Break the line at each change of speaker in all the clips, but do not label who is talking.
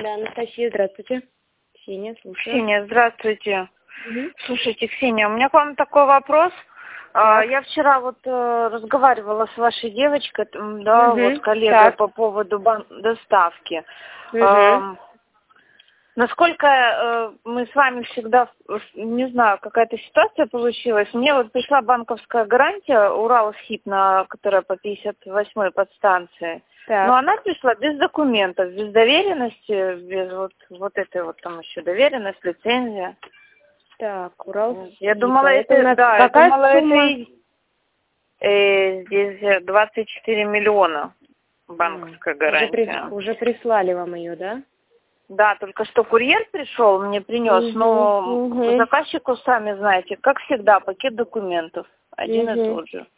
Да, Анастасия, здравствуйте. Ксения, слушаю.
Ксения, здравствуйте. Слушайте, Ксения, у меня к вам такой вопрос. Я вчера вот разговаривала с вашей девочкой, да, вот коллегой по поводу доставки. Насколько мы с вами всегда, не знаю, какая-то ситуация получилась. Мне вот пришла банковская гарантия Уралсиб, которая по 58-й подстанции.
Так.
Но она пришла без документов, без доверенности, без вот этой вот там еще доверенность, лицензия.
Так, Уралсиб.
Я думала,
это да, какая
я думала,
сумма?
Здесь 24 миллиона банковская гарантия.
Уже прислали вам ее, да?
Да, только что курьер пришел, мне принес, но заказчику, сами знаете, как всегда, пакет документов. Один и тот же.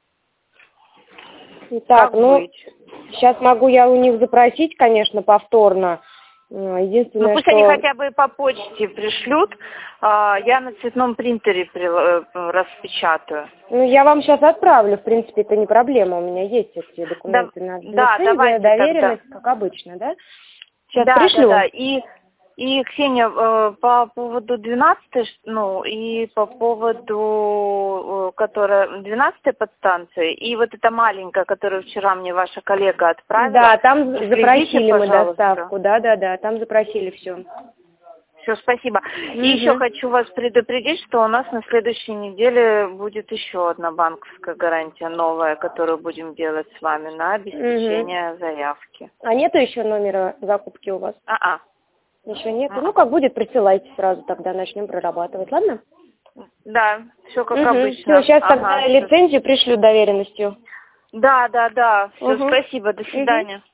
Так, сейчас могу я у них запросить, конечно, повторно. Единственное,
пусть они хотя бы по почте пришлют, я на цветном принтере распечатаю.
Я вам сейчас отправлю, в принципе, это не проблема, у меня есть эти документы на лицензию, доверенность, как обычно, да? Сейчас пришлю.
Да. И Ксения, по поводу 12-й, и по поводу, которая 12-й подстанции, и вот эта маленькая, которую вчера мне ваша коллега отправила.
Да, там запросили мы доставку, да, там запросили все.
Все, спасибо. И еще хочу вас предупредить, что у нас на следующей неделе будет еще одна банковская гарантия новая, которую будем делать с вами на обеспечение заявки.
А нету еще номера закупки у вас? Еще нет? Как будет, присылайте сразу, тогда начнем прорабатывать, ладно?
Да, все как обычно.
Все, сейчас тогда лицензию пришлю доверенностью.
Да. Все, спасибо, до свидания.